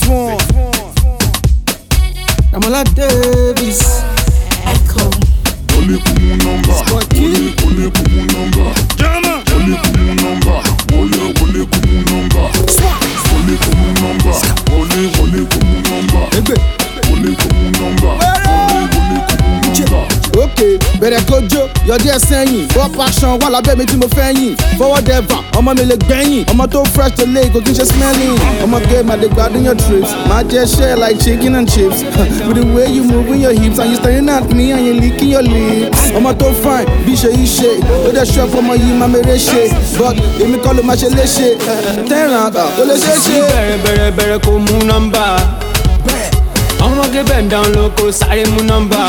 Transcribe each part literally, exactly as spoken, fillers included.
one. Damola Davis. Echo. Only kumu number. Only only kumu number. Jama. Only kumu number. Only only kumu number. Only kumu number. Only only kumu number. Egbe. Only kumu number. Only only kumu number. Okay, bẹ̀rẹ̀ kojo, yọdí ẹ sẹ́yìn. Bọ́ passion wà lábẹ́ mi tí mo fẹ́ yìn. Forward ever, ọmọ mi lè gbẹ̀yìn. Ọmọ tó fresh tó lé kò kí n ṣe smelling. Ọmọ gay máa dey gbádùn your trips. Máa jẹ share like chicken and chips. With the way you moving your hips and you staring at me and you licking your lips. Ọmọ tó fine, bí ṣe yí ṣe. Ó dẹ̀ ṣọ́ fọmọ yìí máa mèrè ṣe. But èmi kọ́ ló máa ṣe léṣe. Tẹ́ràn àtà tó lè ṣe é ṣe. Bẹ̀rẹ̀ bẹ̀rẹ̀ bẹ̀rẹ̀ kò mú nọ́mbà. Ọmọge bend down low kò sáré mú nọ́mbà.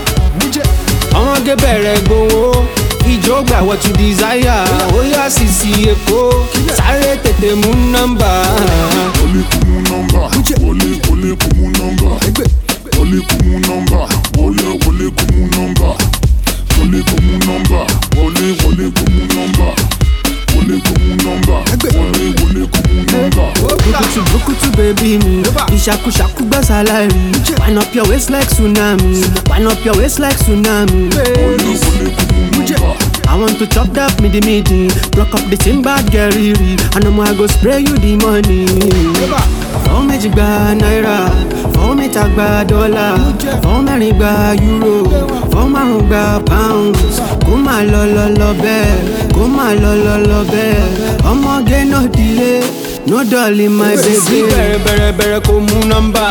Ọmọge bẹ̀rẹ̀ gbowó. Ìjó gbà what you desire. Ó yá sí sí Èkó. Sáré tètè mú nọ́mbà. Only kumu number. Only only kumu number. Only kumu number. Only only kumu number. Only kumu number. Only only kumu number. Only kumu number. Only only kumu number. Bukutu bukutu baby mi. Ìṣàkúṣàkú gbọ́ sálárì. Wind up your waist like tsunami. Wind up your waist like tsunami. Only only kumu number. I want to chop that midi midi. Rock up the same bad girl riri. And I'm gonna go spray you the money. Fọ́ méjì gba náírà. Fọ́ mẹ́ta gba dọ́là. Fọ́ mẹ́rin gba euro. Fọ́ márùn gba pounds. Kó máa lọ lọ lọ bẹ́ẹ̀. Kó máa lọ lọ lọ bẹ́ẹ̀. Ọmọge no delay. No dolly my baby. Bẹ̀rẹ̀ bẹ̀rẹ̀ bẹ̀rẹ̀ kò mú nọ́mbà.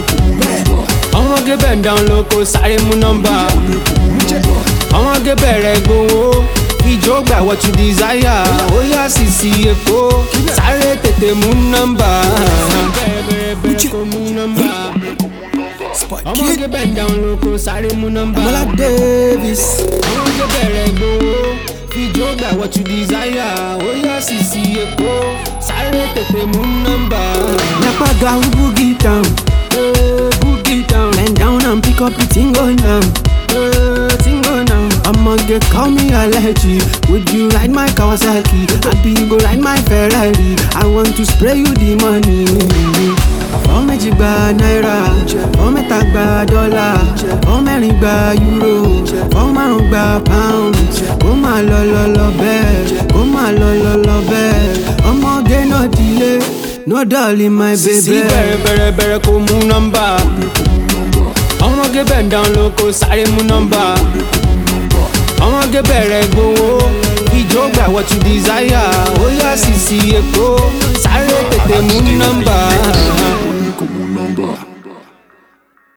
Ọmọge bend down low kò sáré mú nọ́mbà. Ọmọge bẹ̀rẹ̀ gbowó. Ìjó gbà what you desire. Ó yá sí sí Èkó. Sáré tètè mú nọ́mbà. Bẹ̀rẹ̀ bẹ̀rẹ̀ bẹ̀rẹ̀ kò mú nọ́mbà. Ọmọge bend down low kò sáré mú nọ́mbà. Damola Davis. Ọmọge bẹ̀rẹ̀ gbowó. Ìjó gbà what you desire. Ó yá sí sí Èkó. Sáré tètè mú nọ́mbà. Yapa ga who boogie down. Eh, boogie down. Bend down and pick up the thing going down. Eh, thing going down. Ọmọge call me allergy. Would you ride my Kawasaki? Happy you go ride my Ferrari. I want to spray you the money. Fọ́ méjì gba náírà. Fọ́ mẹ́ta gba dọ́là. Fọ́ mẹ́rin gba euro. Fọ́ márùn gba pounds. Kó máa lọ lọ lọ bẹ́ẹ̀. Kó máa lọ lọ lọ bẹ́ẹ̀. Ọmọge no delay. No dolly my baby. Sí bẹ̀rẹ̀ bẹ̀rẹ̀ bẹ̀rẹ̀ kò mú nọ́mbà. Ọmọge bend down low kò sáré mú nọ́mbà. Ọmọge bẹ̀rẹ̀ gbowó. Ìjó gbà what you desire. Ó yá sí sí Èkó. Sáré tètè mú nọ́mbà.